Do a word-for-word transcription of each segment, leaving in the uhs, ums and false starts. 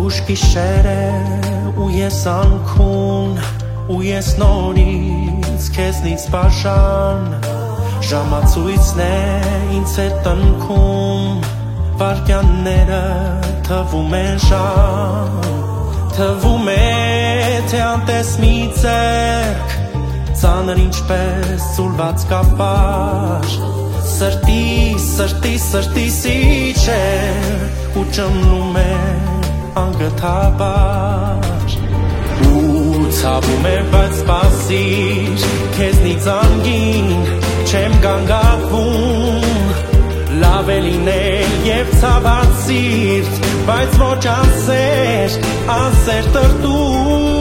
Ուշ գիշեր է ու ես անքուն ու ես նորից քեզնից բաժան ժամացույցն է ինձ է տնքում վարկյանները թվում են ժամ թվում է թե անտես մի ձեռք ծանր ինչպես ծուլված կապար սրտի սրտի սրտի սիչեր ու ճմնում է անգթաբար ու ցավում է բայց սպասիր քեզնից անգին չեմ գանգատվում լավ է լինել և ցաված սիրտ բայց ոչ անսեր անսեր տրտում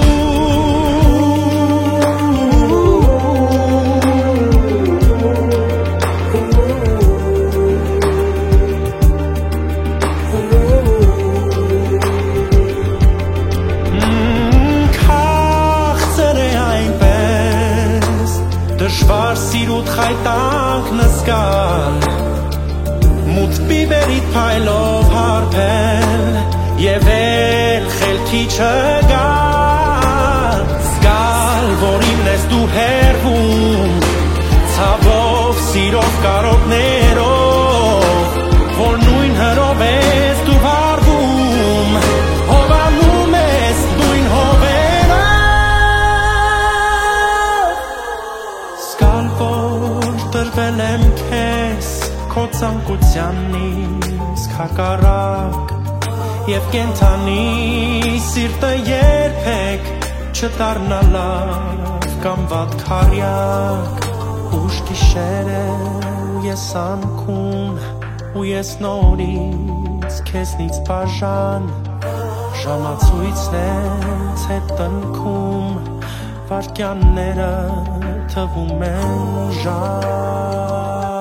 Դժվար սիրուտ խայտանք նզգալ Մութ բիբերիդ փայլով հարբել Եվ էլ խելքի չգալ Զգալ, որ իմն ես դու հեռվում Ցավով, սիրով, կարոտներով Որ նույն հրով ես դու վարվում Հովանում ես նույն հովերով Զգալ, որ տրվել եմ քեզ Քո ցանկությանից հակառակ Եվ կենթանի սիրտը երբեք չդառնա լավ կամ վատ քարյակ Ուշ գիշեր է ու ես անքուն ու ես նորից քեզնից բաժան Ժամացույցն է ինձ հետ տնքում վարկյանները թվում են ժամ